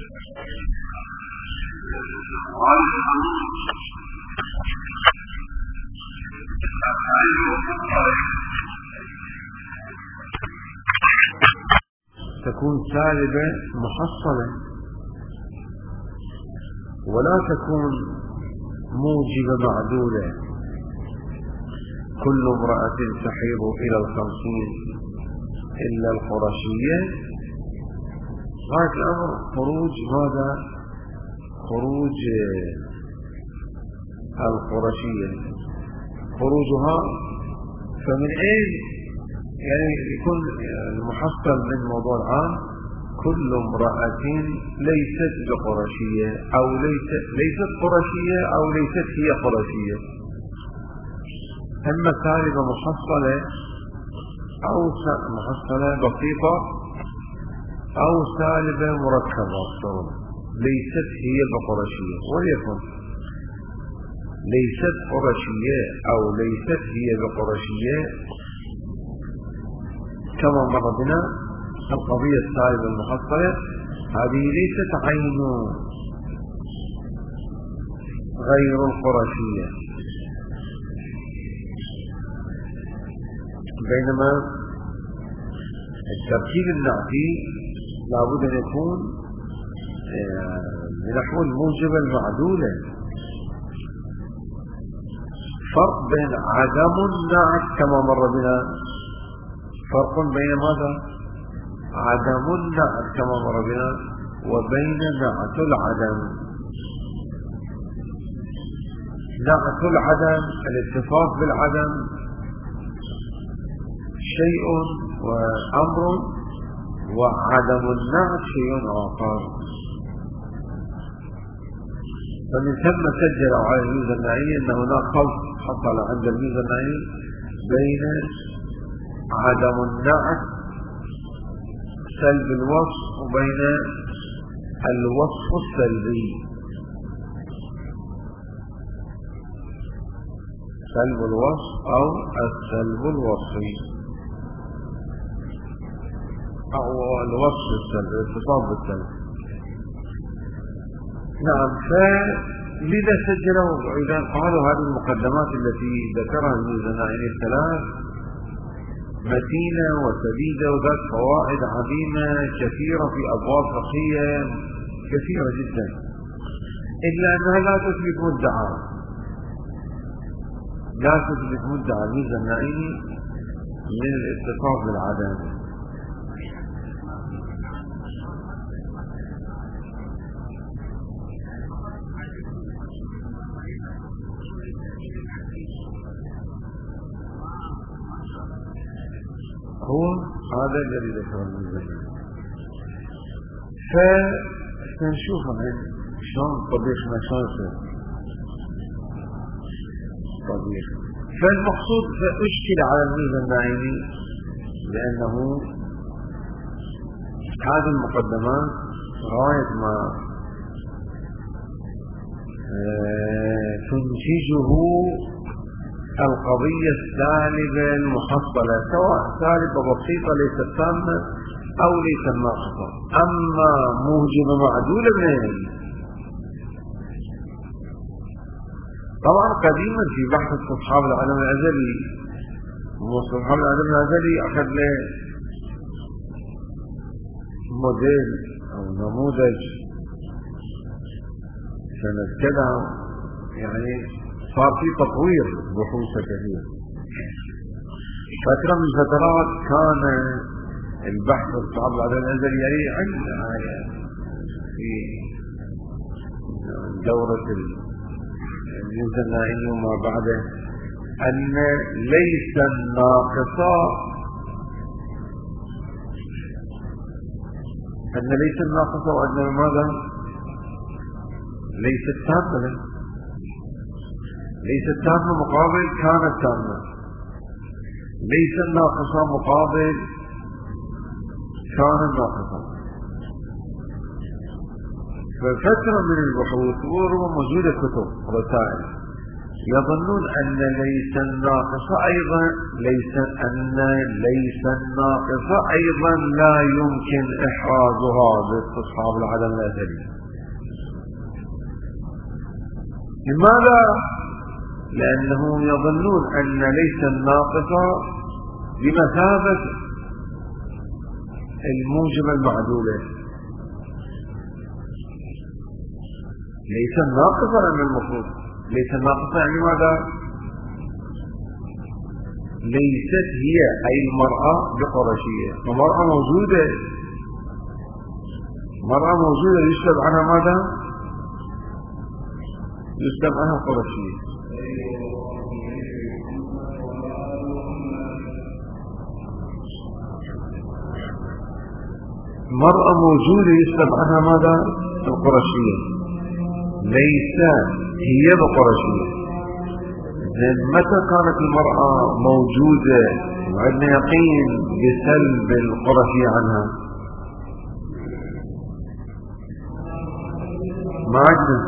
تكون سالبة محصلة ولا تكون موجبة معدولة. كل امرأة تحيض إلى 50 إلا القرشية. غاية الأمر خروج ماذا؟ خروج القرشية، خروجها. فمن أين يعني يكون المحصل من موضوع العام؟ كل امرأة ليست بقرشية أو ليست قرشية أو ليست هي قرشية. أما سالبة محصلة أو محصلة بسيطة أو سالبة مركبة ليست هي بقرشية. وليكن ليست قرشية أو ليست هي بقرشية كما مر بنا القضية السالبة المحصلة، هذه ليست عين غير القرشية. بينما التركيب النعتي لابد أن يكون بنحو الموجبة المعدولة. فرق بين عدم النعت كما مر بنا، فرق بين ماذا؟ عدم النعت كما مر بنا وبين نعت العدم. نعت العدم الاتصاف بالعدم شيء وأمر، وعدم النعت شيء آخر. فمن ثم سجل على الميزاني أن هناك خلط حصل عند الميزاني بين عدم النعت سلب الوصف وبين الوصف السلبي. سلب الوصف أو السلب الوصفي أو الوصف السلبي، الاتصال بالسلب. نعم. فلذا سجلوا إذا قالوا هذه المقدمات التي ذكرها الميزاني الثلاث متينة وسديدة وذات فوائد عظيمة كثيرة في أبواب فقهية كثيرة جدا، إلا أنها لا تثبت مدعى، لا تثبت مدعى الميزاني من الاتصاف بالعدم. هو هذا الذي ذكره الميزاني. فنشوف شلون طبيخنا شلون يصير طبيخ. فالمقصود فأشكل على الميزاني لأنه هذه المقدمات غاية ما تنتجه القضية السالبة المحصلة، سواء سالبة بسيطة ليست تامة أو ليست ناقصة. أما موجبة معدولة منين؟ طبعا قديما في بحث استصحاب العدم الأزلي، واستصحاب العدم الأزلي أخذ له موديل أو نموذج سنة كذا، يعني صار في تطوير بحوث كثير. فترة من الفترات كان البحث الصعب على الأزل يعني عندنا في دورة الميزاني وما بعده أن ليس الناقصة وأن ماذا؟ ليست تامة، ليست تامة مقابل كانت تامة، ليس الناقصة مقابل كانت ناقصة. ففترة من البحوث وربما موجودة كتب رسائل يظنون أن ليس الناقص أيضا لا يمكن إحرازها باستصحاب العدم الأزلي. لماذا؟ لأنهم يظنون أن ليس الناقص بمثابة الموجب المعدولة. ليس الناقص لأن المفروض ليس الناقص يعني ماذا؟ ليست هي أي المرأة بقرشية، ومرأة موجودة، مرأة موجودة يشتب عنها ماذا؟ يشتب عنها قرشية. مرأة موجودة يشتب عنها ماذا؟ القرشية، ليس هي بقرشية. متى كانت المرأة موجودة وعندنا يقين بسلب القرشية عنها؟ ما عندنا.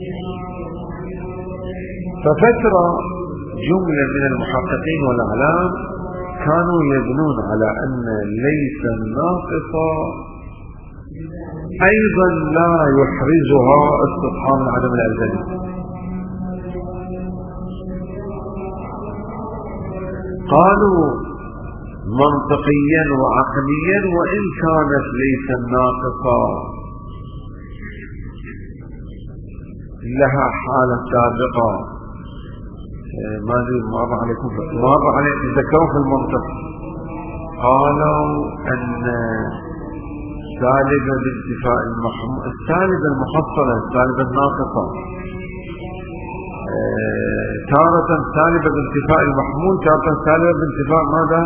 ففترة جملة من المحققين والأعلام كانوا يبنون على أن ليس الناقصة أيضا لا يحرزها استصحاب العدم الأزلي. قالوا منطقيا وعقليا وإن كانت ليس الناقصة لها حالة سابقة، ما مر عليكم تذكروا في المنطق، قالوا أن سالبة بانتفاء المحمول، السالبة المحصلة، السالبة الناقصة، تارة سالبة بانتفاء المحمول، تارة سالبة بانتفاء ماذا؟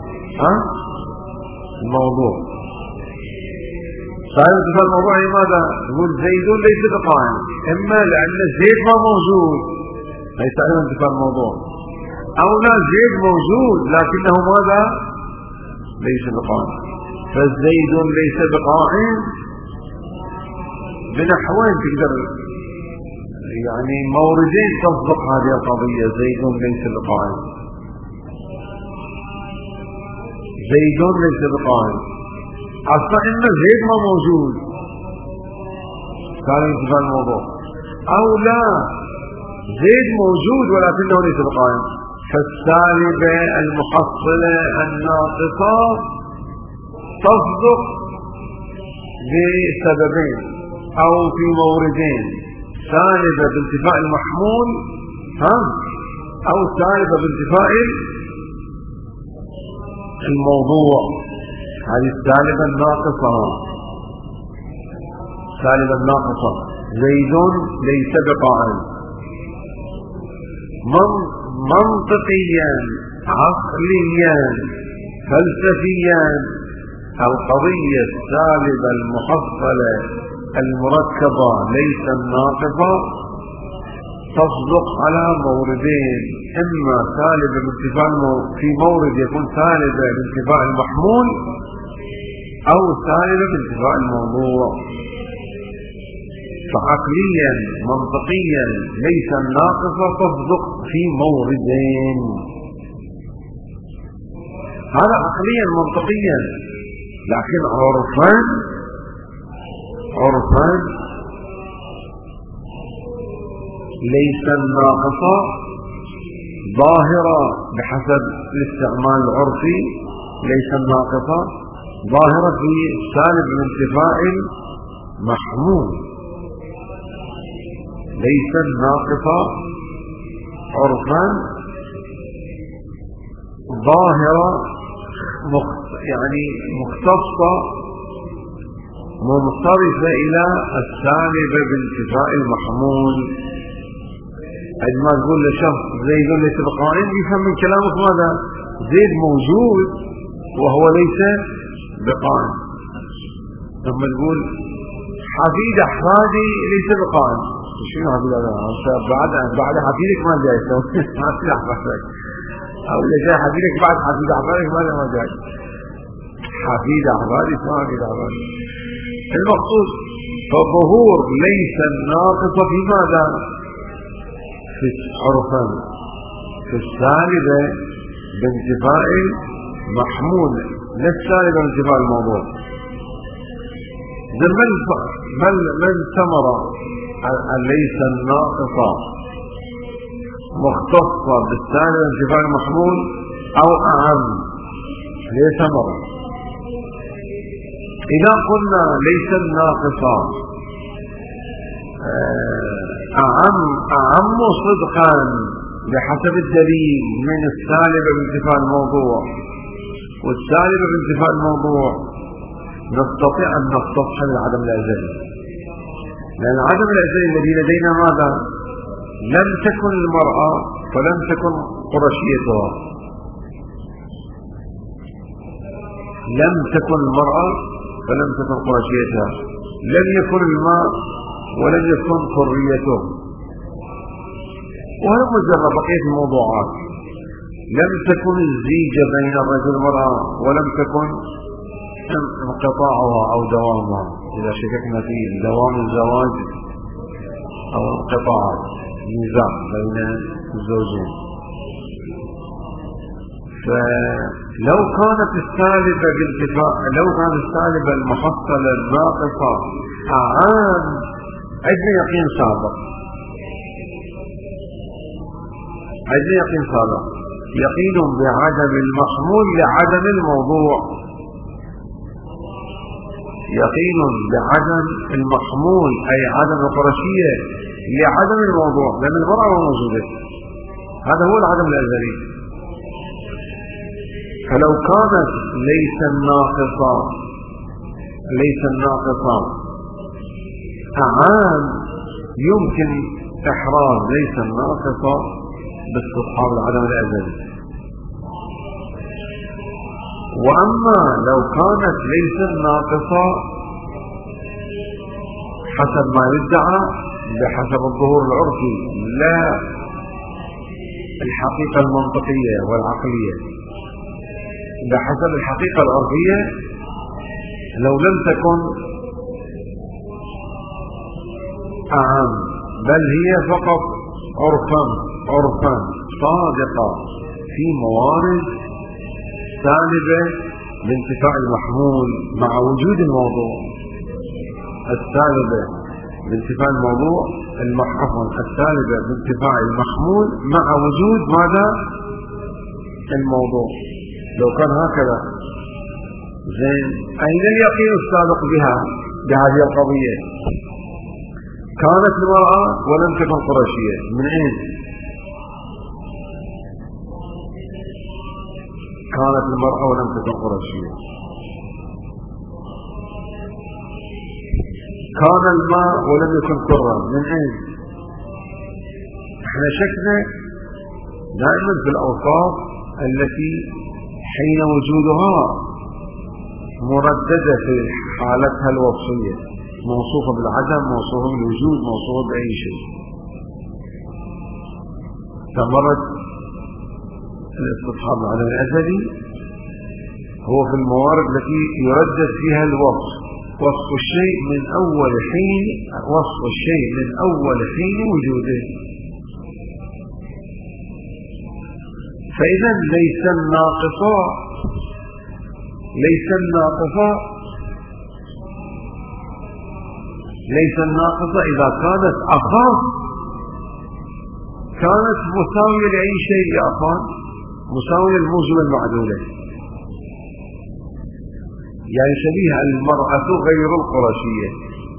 الموضوع. سالبة بانتفاء الموضوع يعني ماذا؟ يقول زيد ليس بقائم، إما لأن زيد ما موجود هي سالبة بانتفاء الموضوع، أو لا زيد موجود لكنه ماذا؟ ليس بقائم. فزيد ليس بقائم بنحوين تقدر يعني موردين تصدق هذه القضية. زيد ليس بقائم، زيد ليس بقائم، أصلا إن زيد ما موجود كان ينتفع الموضوع، أو لا زيد موجود ولكنه ليس بقائم. فالسالبة المحصلة الناقصة تصدق بسببين أو في موردين، سالبة بانتفاء المحمول أو سالبة بانتفاء الموضوع. هذه السالبة الناقصة، سالبة الناقصة. زيد ليس بقائم. منطقيا عقليا فلسفيا القضية السالبة المحصلة المركبة ليس الناقصة تصدق على موردين، إما سالبة بانتفاء في مورد يكون سالبة بانتفاء المحمول أو سالبة بانتفاء الموضوع. فعقليا منطقيا ليس الناقصة تصدق في موردين. هذا عقليا منطقيا، لكن عرفا ليس الناقصة ظاهرة بحسب الاستعمال العرفي، ليس الناقصة ظاهرة في سالب الانتفاء المحمول. ليس الناقصة عرفا ظاهرة يعني مختصة منصرفة إلى السالبة بانتفاء المحمول. عندما تقول لشخص زيد ليس بقائم يفهم من كلامك ماذا؟ زيد موجود وهو ليس بقائم. ثم تقول حفيد أحفادي ليس بقائم. شنو حفيد هذا؟ بعد حفيدك ما جاي حفيد أحفادك، أو إذا جاء حفيدك بعد حفيد أحفادك ما جاي. حفيد أحفادك ما حفيد أحفادك. المقصود فظهور ليس الناقصة في ماذا؟ عرفا في السالبة بانتفاء المحمول لا السالبة بانتفاء الموضوع. ما الثمرة ليس الناقصة مختصة بالسالبة بانتفاء المحمول أو أعم؟ هي ثمرة. إذا قلنا ليس الناقصة أعم صدقا بحسب الدليل من السالبة بانتفاء الموضوع والسالبة بانتفاء الموضوع، نستطيع أن نستصحب العدم الأزلي، لأن العدم الأزلي الذي لدينا ماذا؟ لم تكن المرأة فلم تكن قرشيتها، لم تكن المرأة فلم تكن قرشيتها، لم يكن الماء ولم يكن حريته، وهذا مجرد بقية الموضوعات. لم تكن الزيجة بين الرجل والمرأة ولم تكن انقطاعها أو دوامها، إذا شككنا في دوام الزواج أو انقطاع النزاع بين الزوجين. فلو كانت السالبة بانتفاء، لو كانت السالبة المحصلة الناقصة أعام، عندنا يقين سابق، عندنا يقين سابق، يقين بعدم المحمول لعدم الموضوع، يقين بعدم المحمول أي عدم القرشية لعدم الموضوع، لأن المرأة موجودة، هذا هو العدم الأزلي. فلو كانت ليس الناقصة أعام، يمكن إحراز ليس الناقصة باستصحاب العدم الأزلي. وأما لو كانت ليس الناقصة حسب ما يدعى بحسب الظهور العرفي لا الحقيقة المنطقية والعقلية، بحسب الحقيقة العرفية، لو لم تكن أعم بل هي فقط عرفا صادقة في موارد سالبة بانتفاع المحمول مع وجود الموضوع، السالبة بانتفاع الموضوع السالبة بانتفاع المحمول مع وجود ماذا؟ الموضوع. لو كان هكذا زين، أين اليقين السابق بهذه القضية؟ كانت المرأة ولم تكن قرشية، من أين؟ كانت المرأة ولم تكن قرشية. كان الماء ولم يكن كرا، من أين؟ احنا شكنا دائما في الأوصاف التي حين وجودها مرددة في حالتها الوصفية، موصوفة بالعدم، موصوفة بالوجود، موصوفة بأي شيء. ثمرة الاستصحاب على الأزلي هو في الموارد التي يردد فيها الوصف، وصف الشيء من أول حين وجوده. فإذا ليس الناقصة إذا كانت أخاف كانت مساوية لأي شيء يا أخوان، مساوية الموجب المعدولة، يعني شبيه المرأة غير القرشية.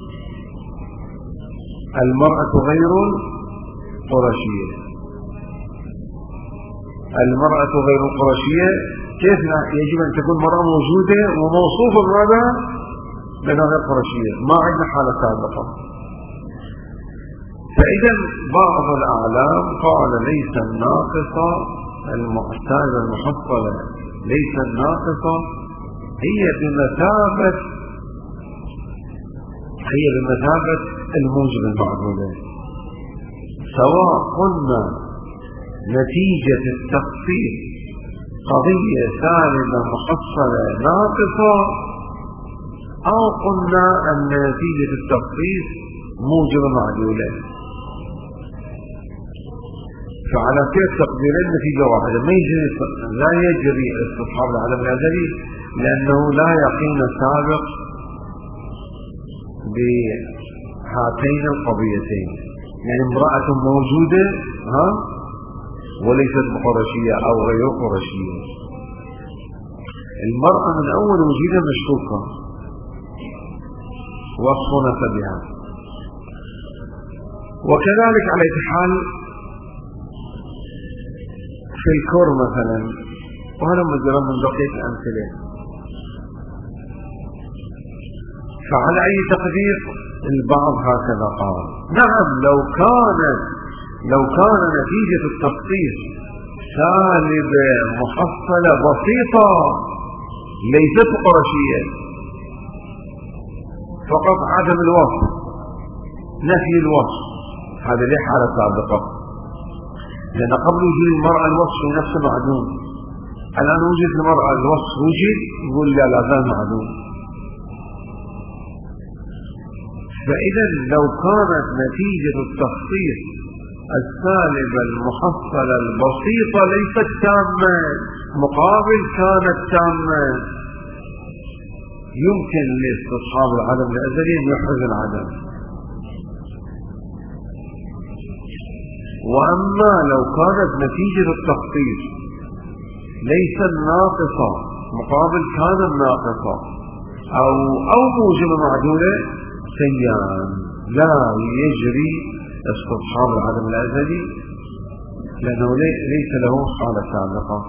المرأة غير القرشية كيف يجب أن تكون مرأة موجودة وموصوفة بماذا؟ بأنها غير قرشية، ما عندنا حالة سابقة. فإذا بعض الأعلام قال ليس الناقصة المعتادة المحصلة، ليس الناقصة هي بمثابة الموجب المعدولة، سواء قلنا نتيجة التخصيص قضية سالبة محصلة ناقصة، أو قلنا أن نتيجة التخصيص موجب معدولة. فعلى كل تقديرين نتيجة واحدة، لا يجري استصحاب العدم الأزلي لأنه لا يقين سابق بهاتين القضيتين. يعني امرأة موجودة وليست بقرشية أو غير قرشية. المرأة من أول وجودها مشكوكة وصف نسبها. وكذلك على حال في الكور مثلا، وهذا مجرد من بقية الأمثلة. فعلى أي تقدير البعض هكذا قال: نعم، لو كان نتيجة التخصيص سالبة محصلة بسيطة ليست قرشية، فقط عدم الوصف، نفي الوصف، هذا ليه حالة سابقة، لأن قبل وجود المرأة الوصف نفسه معدوم. الآن وجد المرأة الوصف وجد، يقول لا زال معدوم. فإذا لو كانت نتيجة التخصيص السالبة المحصلة البسيطة ليست تامة مقابل كانت تامة، يمكن لاستصحاب العدم الأزلي أن يحرز العدم. وأما لو كانت نتيجة التخصيص ليست ناقصة مقابل كان الناقصة أو موجبة معدولة، سيان لا يجري استصحاب العدم الأزلي لأنه ليس له حالة سابقة.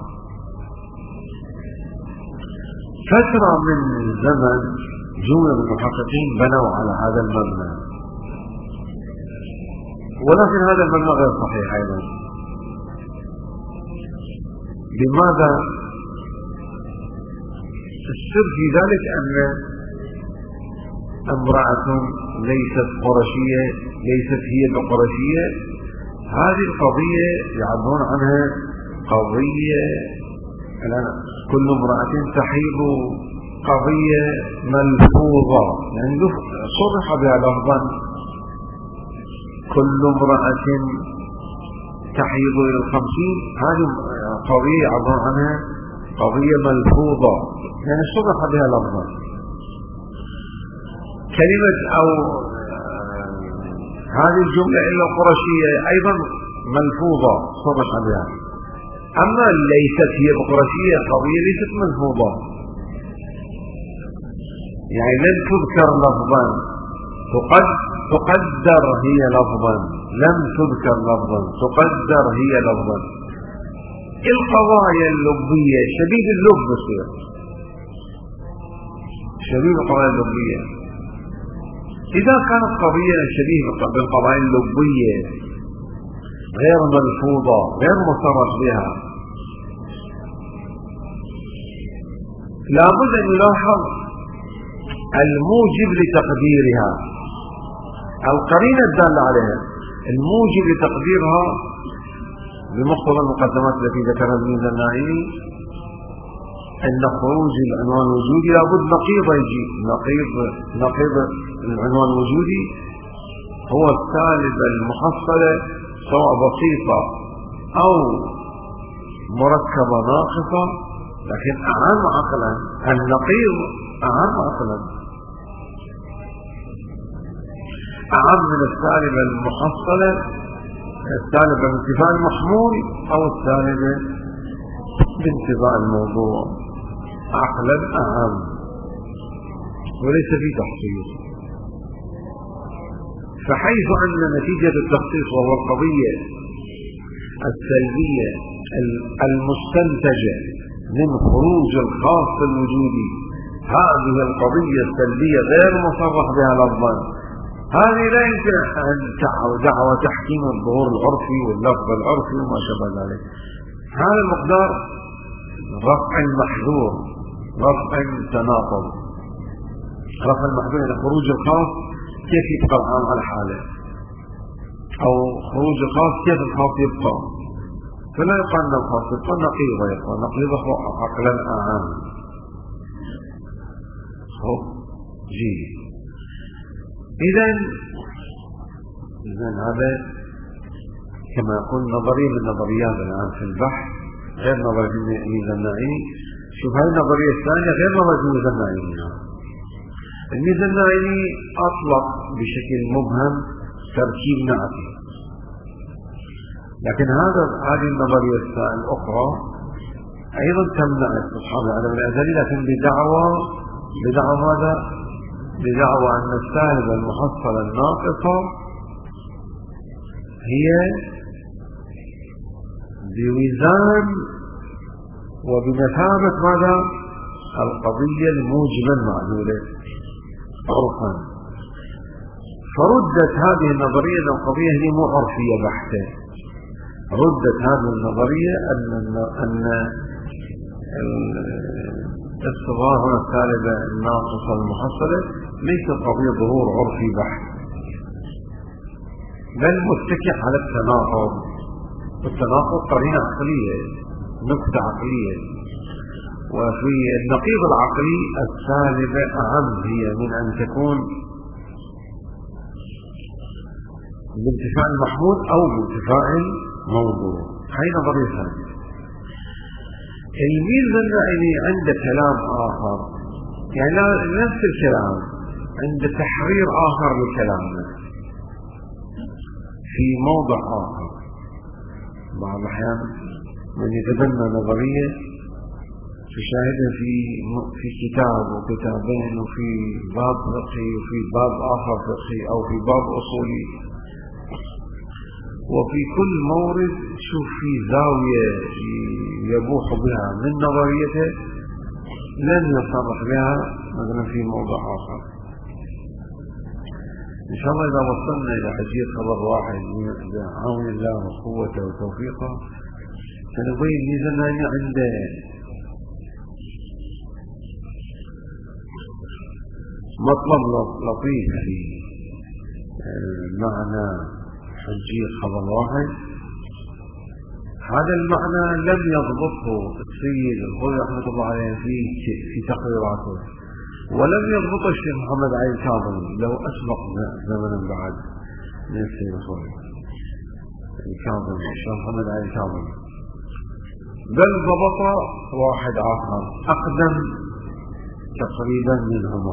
فترة من الزمن جملة من المحققين بنوا على هذا المبنى، ولكن هذا المبنى غير صحيح أيضا. لماذا؟ السر في ذلك أن امرأة ليست قرشية، ليست هي بقرشية، هذه القضية يعبرون عنها قضية كل امرأة تحيض، قضية ملفوظة، يعني صرح بها لفظا كل امرأة تحيض إلى 50، هذه قضية يعبرون عنها قضية ملفوظة، يعني صرح بها لفظا. كلمة أو هذه الجملة إلا قرشية أيضا ملفوظة صرح بها. أما ليست هي بقرشية قضية ليست ملفوظة، يعني لم تذكر لفظا، تقدر هي لفظا، لم تذكر لفظا تقدر هي لفظا. القضايا اللبية شديد اللب بصير شديد القضايا اللبية. إذا كانت قضية شبيهة بالقضايا اللبية غير ملفوظة غير مصرح بها، لابد أن يلاحظ الموجب لتقديرها، القرينة الدالة عليها، الموجب لتقديرها بمقتضى المقدمات التي ذكرها ابن النائمي، أن خروج العنوان الوجودي لابد نقيض يجي، نقيض العنوان الوجودي هو السالبة المحصلة سواء بسيطة أو مركبة ناقصة، لكن أعم عقلا، النقيض أعم عقلا، أعم من السالبة المحصلة، السالبة بانتفاء المحمول أو السالبة بانتفاء الموضوع، عقلا أعم وليس في تخصيص. فحيث أن نتيجة التخصيص وهو القضية السلبية المستنتجة من خروج الخاص الوجودي، هذه القضية السلبية غير مصرح بها لفظا، هذه لا يمكن أن دعوى تحكيم الظهور العرفي واللفظ العرفي وما شابه ذلك. هذا المقدار رفع المحذور، رفع التناقض، رفع المحذور يعني خروج الخاص كيف يبقى العام على حاله، أو خروج الخاص كيف الخاص يبقى، فلا يقال أن الخاص يبقى نقيضة، يبقى نقيضة عقلا أعام. إذن هذا كما يقول نظرية من نظريات الآن في البحث غير نظرية الميزان الناعمي. شوف هذه النظرية الثانية غير نظرية الميزان الناعمي. الميزان الناعمي أطلق بشكل مبهم تركيب نعتي، لكن هذه النظرية الأخرى أيضا تمنع استصحاب العدم الأزلي، لكن بدعوى ماذا؟ بدعوى أن السالبة المحصلة الناقصة هي بوزان وبمثابة ماذا؟ القضية الموجبة المعلولة عرفا. فردت هذه النظرية أن القضية هي مو عرفية بحتة. ردت هذه النظرية أن الصغار السالبة الناقصة المحصلة ليست قضية ظهور عرفي بحت، بل متكئ على التناقض. والتناقض قرينة عقلية، نكتة عقلية، وفي النقيض العقلي السالبة أهم هي من أن تكون بانتفاع المحمود أو بانتفاع الموضوع. هي نظرية ثانية. الميزان الناعمي عند كلام آخر، يعني نفس الكلام عند تحرير آخر لكلامنا في موضع آخر. بعض الأحيان من يتبنى نظرية تشاهدها في كتاب وكتابين وفي باب فقهي وفي باب آخر فقهي أو في باب أصولي، وفي كل مورد تشوف في زاوية يبوح بها من نظريته لن يصرح بها مثلا في موضع آخر. إن شاء الله إذا وصلنا إلى حجية خبر واحد بعون الله وقوته وتوفيقه سنبين ميزان الناعمي عنده مطلب لطيف في معنى حجية خبر واحد. هذا المعنى لم يضبطه السيد الخوي رحمة الله عليه في تقريراته، ولم يضبطه الشيخ محمد علي الكاظمي لو أسبق زمنا بعد من السيد الخوي الكاظمي، الشيخ محمد علي الكاظمي، بل ضبطه واحد آخر أقدم تقريبا منهما،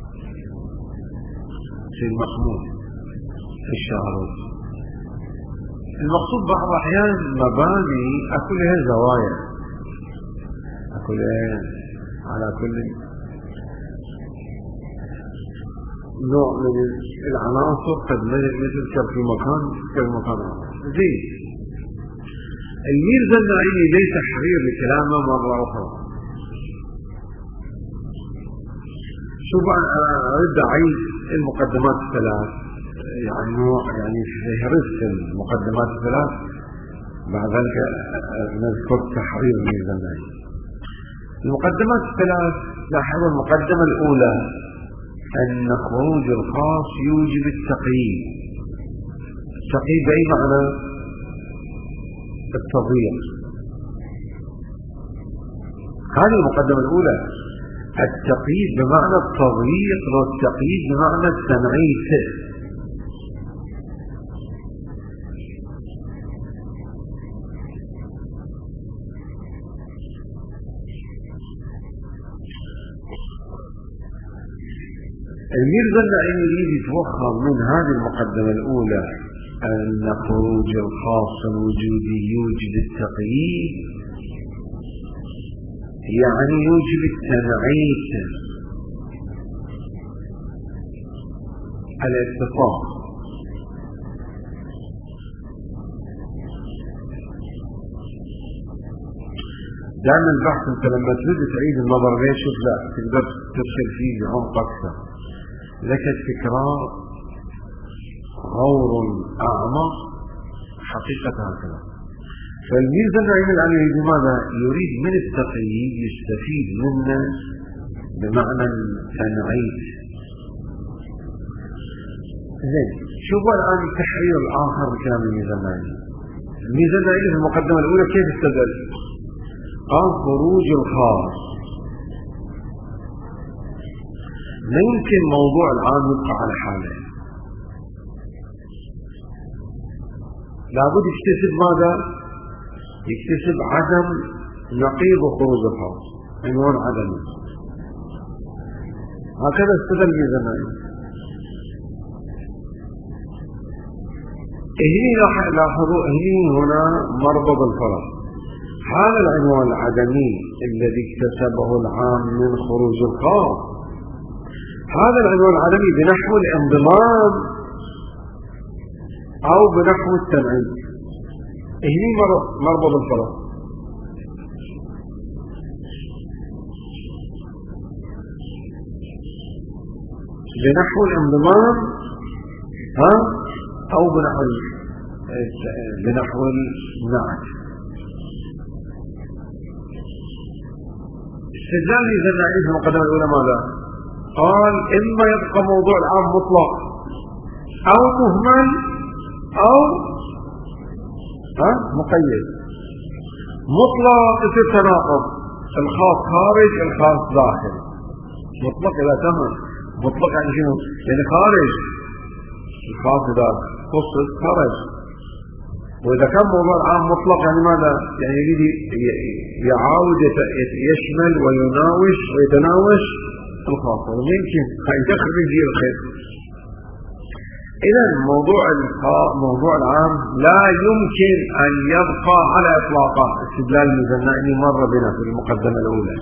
سيد محمود الشعروي. المقصود بعض الأحيان مباني أكلها زوايا، أكلها على كل نوع من العناصر قد تذكر في مكان زين. الميزان الناعمي ليس تحرير لكلامه مرة أخرى. شوف أنا أريد أعيد المقدمات الثلاث، يعني فهرست المقدمات الثلاث، بعد ذلك نذكر تحرير الميزان الناعمي. المقدمات الثلاث، لاحظوا المقدمة الأولى أن خروج الخاص يوجب التقييد. التقييد بأي معنى؟ التضييق. هذه المقدمة الأولى، التقييد بمعنى التضييق والتقييد بمعنى التنعيت. الميزان الناعمي يريد يتوخم من هذه المقدمة الأولى أن خروج الخاص الوجودي يوجب التقييد، يعني يوجب التنعيت، الاتفاق. دائما البحث انت لما تريد تعيد النظر ليش شوف لا تقدر تدخل فيه بعمق اكثر، لك التكرار غور اعمق حقيقة هكذا. فالميزان الناعمي الآن يريد ماذا؟ يريد من التقييد يستفيد منه بمعنى التنعيت. زين، شوفوا الآن التحرير الآخر بكلام الميزان الناعمي. الميزان الناعمي في المقدمة الأولى كيف استدل؟ قال خروج الخاص لا يمكن موضوع العام يبقى على حاله، لابد يكتسب ماذا؟ يكتسب عدم نقيض وخروج الخاص، عنوان عدمي. هكذا استدل الميزانية. لاحظوا هنا مربط الفرق. هذا العنوان العدمي الذي اكتسبه العام من خروج الخاص، هذا العنوان العدمي بنحو الانضمام أو بنحو التبعيد. هنا مربط الفرق. بنحو الانضمام أو بنحو النعت. استدلال الميزانية في المقدمة الأولى ماذا؟ قال إما يبقى موضوع العام مطلق أو مهمل أو مقيد. مطلق يصير تناقض، الخاص خارج الخاص داخل. مطلق إذا تم مطلق يعني شنو؟ يعني خارج الخاص داخل، خصص خرج. وإذا كان موضوع العام مطلق يعني ماذا؟ يعني يريد يعاود يشمل ويناوش ويتناوش الخاص، ويمكن يدخل يجيب الخير. إذا موضوع العام لا يمكن أن يبقى على إطلاقه. استدلال الميزانية مر بنا في المقدمة الأولى.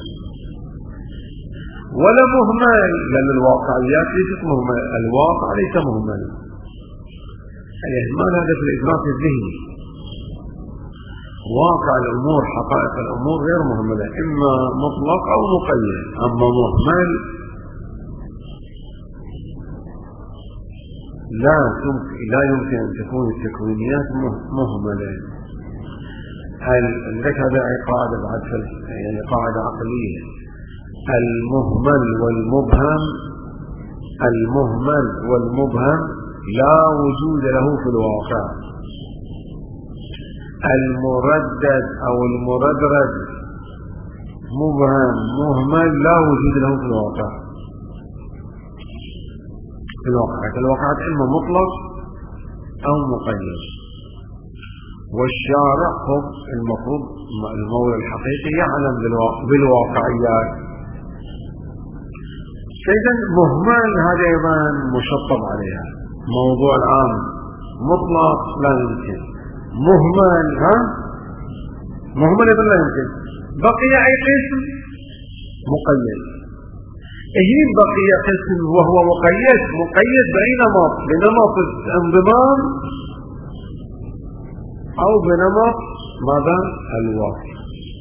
ولا مهمل، لأن الواقعيات ليست مهمل، الواقع ليس مهمل. الإهمال هذا في الإدراك الذهني. واقع الأمور حقائق الأمور غير مهملة، إما مطلق أو مقيد. أما مهمل لا يمكن أن تكون التكوينيات مهملة. لك هذا قاعدة بعد يعني قاعدة عقلية. المهمل والمبهم لا وجود له في الواقع. المردد أو المردرد مبهم مهمل لا وجود له في الواقع. الواقع إما مطلق أو مقيد. والشارع المفروض المولى الحقيقي يعلم بالواقعيات. إذن مهمل هذا أيضا مشطب عليها. موضوع العام مطلق لا يمكن، مهمل أيضا لا يمكن. بقي أي قسم مقيد. بقي قسم وهو مقيد بنمط الانضمام أو بنمط ماذا؟ الواقع.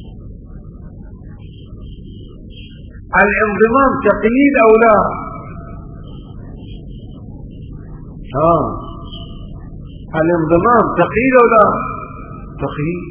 الانضمام تقييد أو لا؟ الانضمام تقييد أو لا؟ تقييد.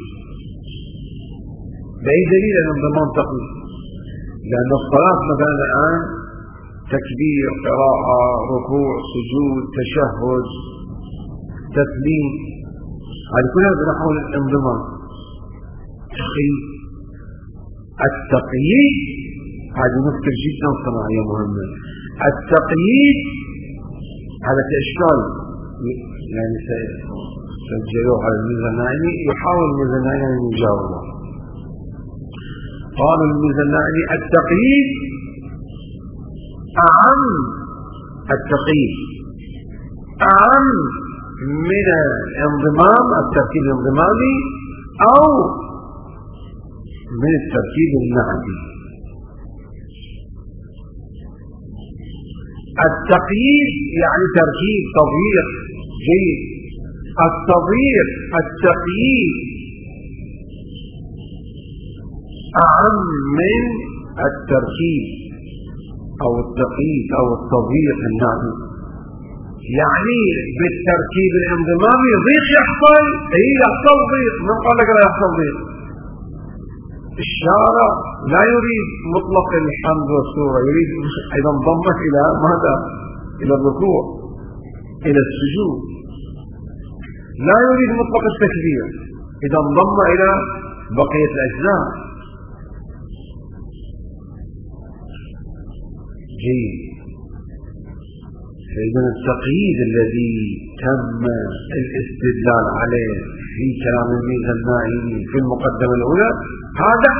بأي دليل الانضمام تقييد؟ لأن الصلاة مثلا الآن تكبير، قراءة، ركوع، سجود، تشهد، تسليم، هذه كلها بنحو الانضمام. تقييد. التقييد هذه نقطة جدا صناعية مهمة. التقييد هذا كإشكال يعني سجلوه على الميزانية، يحاول الميزانية أن يجاوبه. قال الميزانية التقييد أعم من الانضمام، التركيب الانضمامي أو من التركيب النعتي. التقييد يعني تركيب تضييق جيد. التقييد أعم من التركيب أو التقييد أو التضييق النعتي. يعني بالتركيب الانضمامي ضيق يحصل، يحصل ضيق. من قال لك لا يحصل ضيق؟ الشارع لا يريد مطلق الحمد والسورة، يريد إذا انضمت إلى ماذا؟ إلى الركوع، إلى السجود. لا يريد مطلق التكبير، إذا انضم إلى بقية الأجزاء. جيد. فإذا التقييد الذي تم الاستدلال عليه في كلام الميزة النائمي في المقدمة الأولى هذا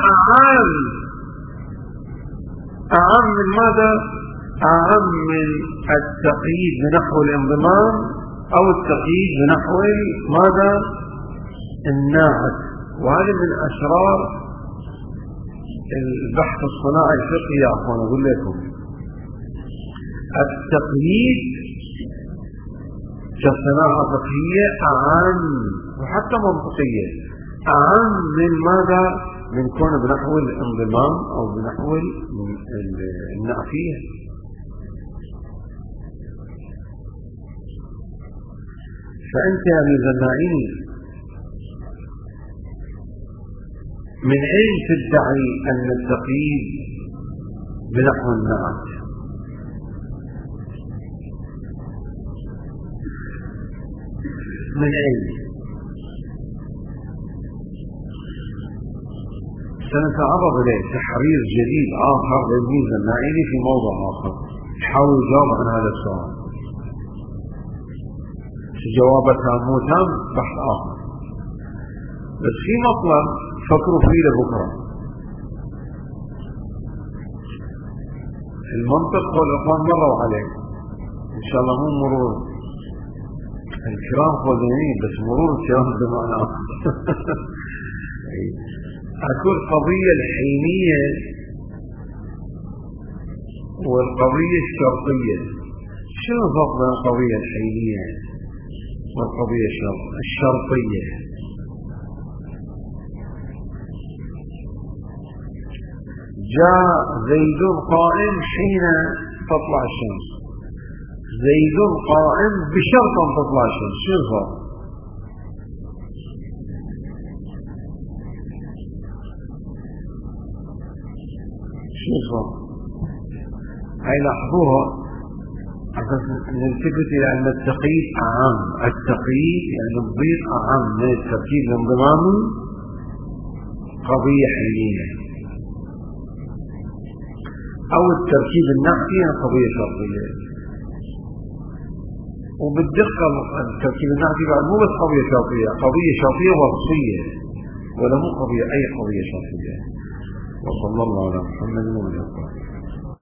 أعم من ماذا؟ أعم من التقييد بنحو الانضمام أو التقييد بنحو ماذا؟ الناعت. وهذا من أسرار البحث الصناعي الفقهي يا أخوان. أقول لكم التقييد كصناعة فقهية أعم وحتى منطقية أعم من ماذا؟ من كون بنحو الانضمام أو بنحو النعفية. فأنت يا ميزة النائمي من أين تدعي أن التقييد بنحو النعت؟ من أين؟ سنتعرض إليه تحرير جديد آخر للميزة النائمي في موضوع آخر يحاول يجاوب عن هذا السؤال. جوابتها مو تام بحث آخر، بس في مطلب فكروا فيه لبكرة. المنطق والإخوان مروا عليه إن شاء الله، مو مرور الكرام خذونين بس مرور الكرام بمعنى آخر. أكون قضية الحينية والقضية الشرطية. شنو الفرق بين القضية الحينية والقضية الشرطية؟ جاء زيد قائم حين تطلع الشمس، زيد قائم بشرط أن تطلع الشمس. شنو الفرق؟ شنو الفرق؟ هاي لاحظوها عشان نلتفت إلى أن التقييد أعم. التقييد يعني الضيق أعم من التركيب الانضمامي قضية حينية، أو التركيب النحوي قضية شرطية. وبالدقة التركيب النحوي بعد مو بس قضية شرطية، قضية شرطية وصفية، ولا مو قضية أي قضية شرطية. وصلى الله على محمد وعلى آله.